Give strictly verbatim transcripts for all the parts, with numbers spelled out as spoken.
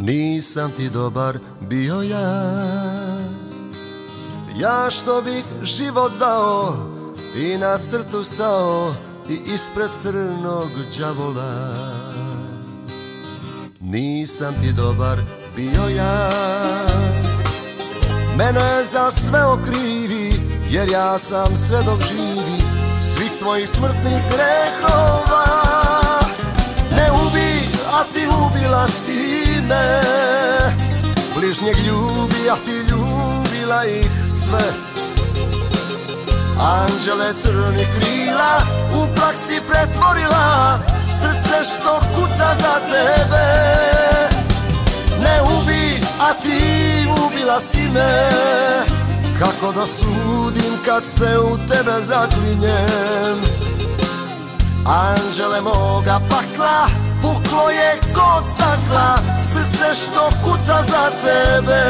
Nisam ti dobar bio ja, ja što bih život dao i na crtu stao i ispred crnog đavola. Nisam ti dobar bio ja, mene za sve okrivi, jer ja sam svedok živi svih tvojih smrtnih grehova. Ne ubi, a ti ubila si me, bližnjeg ljubi, a ti ljubila ih sve. Anđele crnih krila u prah si pretvorila, srce što kuca za tebe. Ne ubi, a ti ubila si me, kako da sudim kad se u tebe zaklinjem. Anđele moga pakla, puklo je kod stakla, srce što kuca za tebe.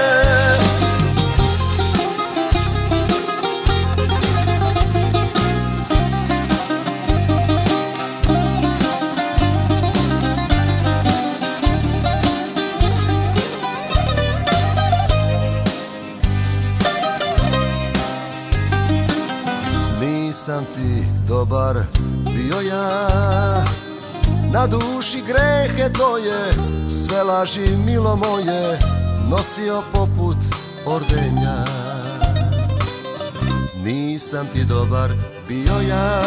Nisam ti dobar bio ja, na duši grehe tvoje, sve laži milo moje nosio poput ordenja. Nisam ti dobar bio ja,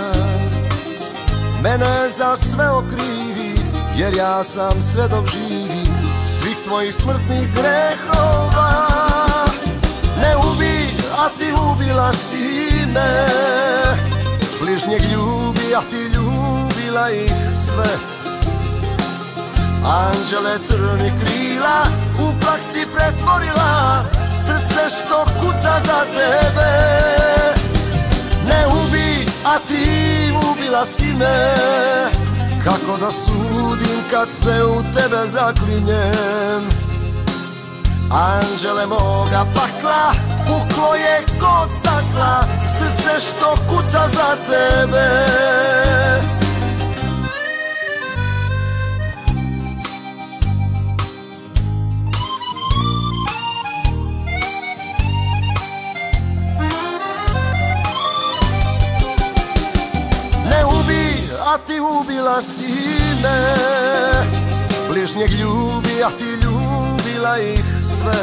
mene za sve okrivi, jer ja sam svedok živi svih tvojih smrtnih grehova. Ne ubi, a ti ubila si me, bližnjeg ljubi, a ti ljubila ih sve. Anđele crnih krila u prah si pretvorila, srce što kuca za tebe. Ne ubi, a ti ubila si me, kako da sudim kad se u tebe zaklinjem. Anđele moga pakla, puklo je kod stakla, srce što kuca za tebe. Ne ubi, a ti ubila si me, bližnjeg ljubi, a ti ljubila ih sve.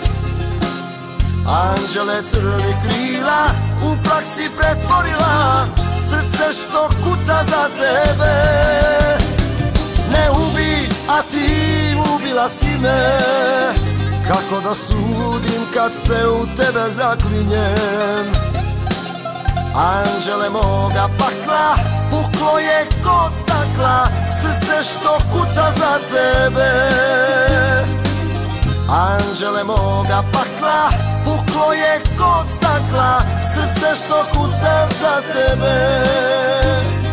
Anđele crnih krila u prah si pretvorila, srce što kuca za tebe. Ne ubi, a ti ubila si me, kako da sudim kad se u tebe zaklinjem. Anđele moga pakla, puklo je kod stakla, srce što kuca za tebe. Anđele moga pakla, puklo je kod stakla, srce što kuca za tebe.